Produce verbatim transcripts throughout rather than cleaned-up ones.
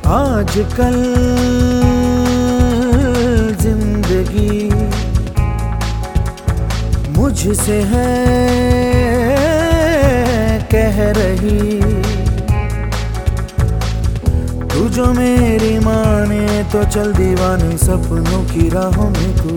आजकल जिंदगी मुझसे है कह रही, तू जो मेरी माने तो चल दीवाने सपनों की राहों में तू।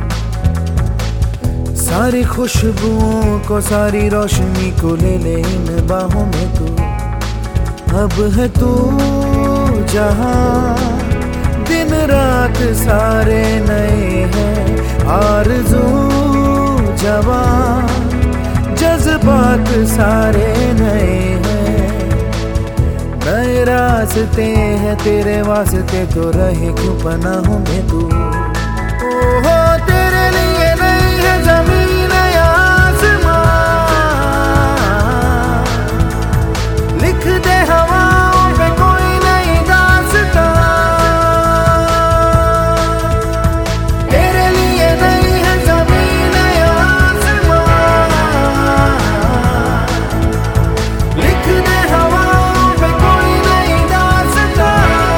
सारी खुशबुओं को सारी रोशनी को ले ले इन बाहों में तू। अब है तू जहां दिन रात सारे नए हैं, आरज़ू जवां जज्बात सारे नए हैं। नए रास्ते हैं तेरे वास्ते तो रहे क्यों पनाहों में तू। ओहो तेरे लिए नहीं है जमीन या आसमां, लिख दे हवाओं पे कोई नई दास्तां। तेरे लिए नहीं है जमीन या आसमां, लिख दे हवाओं पे कोई नई दास्तां।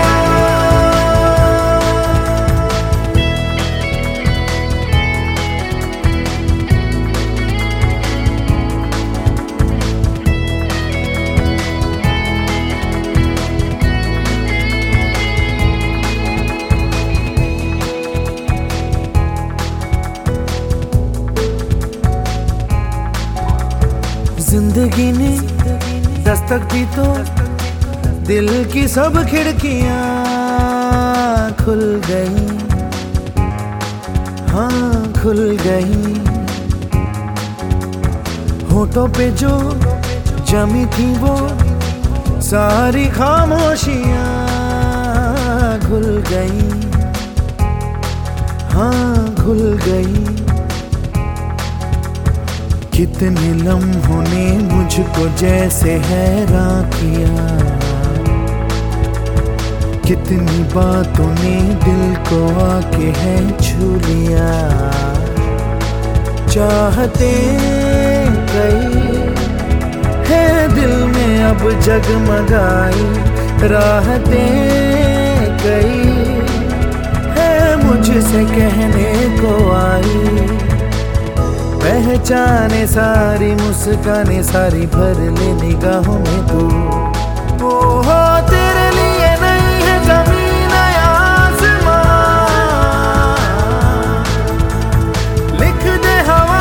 जिंदगी ने दस्तक दी तो दिल की सब खिड़कियां खुल गई, हाँ खुल गई। होठों पे जो जमी थी वो सारी खामोशियां खुल गई, हाँ खुल गई। कितने लम्हों ने मुझको जैसे हैरान किया, कितनी बातों ने दिल को आके है छू लिया। चाहते कई है दिल में अब जगमगाई, राहतें कई है मुझसे कहने को आई। पहचाने सारी मुस्काने सारी भर ले निगाहों में तू। ओहो तेरे लिए नहीं है जमीन या आसमां, लिख दे हवा